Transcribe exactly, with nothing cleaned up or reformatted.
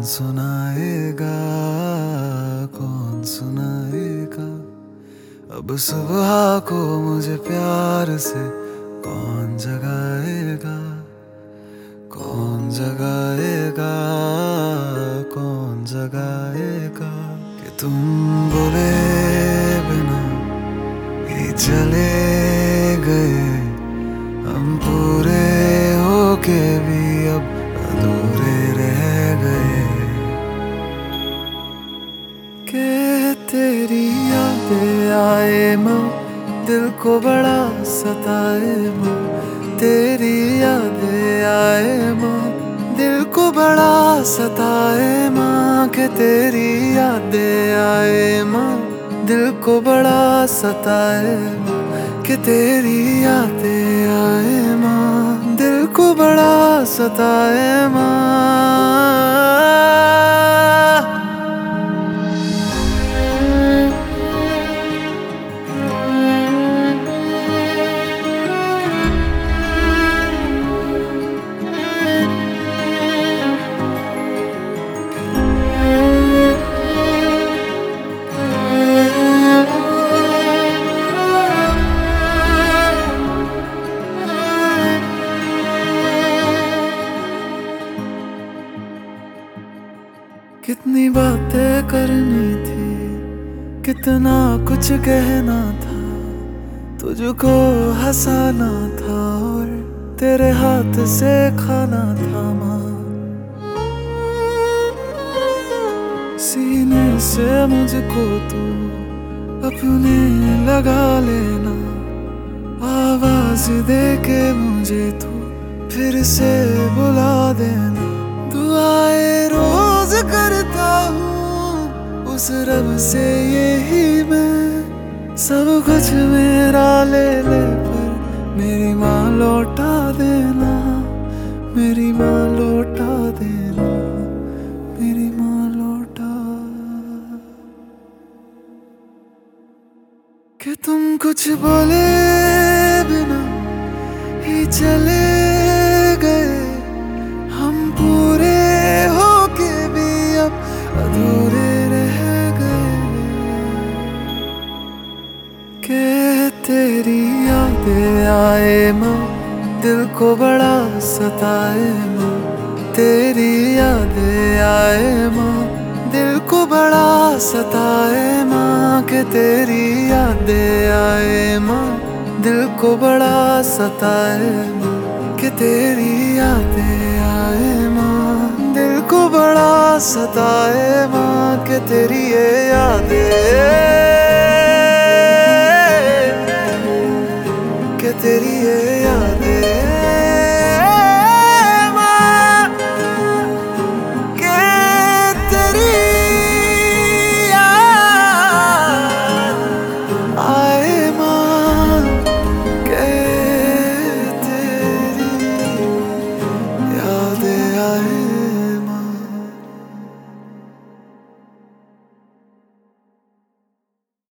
सुनाएगा, कौन सुनाएगा अब सुबह को मुझे प्यार से, कौन जगाएगा, कौन जगाएगा, कौन जगाएगा कि तुम बोले बिना ही चले गए, हम पूरे होके भी अब अधूरे रह गए। के तेरी यादें आए माँ, दिल को बड़ा सताए माँ, तेरी यादें आए माँ, दिल को बड़ा सताए माँ, के तेरी यादें आए माँ, दिल को बड़ा सताए माँ, कि तेरी यादें आए माँ, दिल को बड़ा सताए माँ। कितनी बातें करनी थी, कितना कुछ कहना था, तुझको हंसाना था और तेरे हाथ से खाना था माँ। सीने से मुझको तू अपने लगा लेना, आवाज दे के मुझे तू फिर से बुला देना। दुआएं रोज करता हूँ उस रब से यही मैं, सब कुछ मेरा ले ले पर मेरी माँ लौटा देना, मेरी माँ लौटा देना, मेरी माँ लौटा। कि तुम कुछ बोले बिना ही चले गए, हम पूरे होके भी अब अधूरे रह गए। के तेरी यादें आए माँ, दिल को बड़ा सताए माँ, तेरी यादें आए माँ, दिल को बड़ा सताए माँ, के तेरी यादें आए माँ, दिल को बड़ा सताए माँ, कि तेरी यादें आए माँ, दिल को बड़ा सताए माँ, कि तेरी ये यादें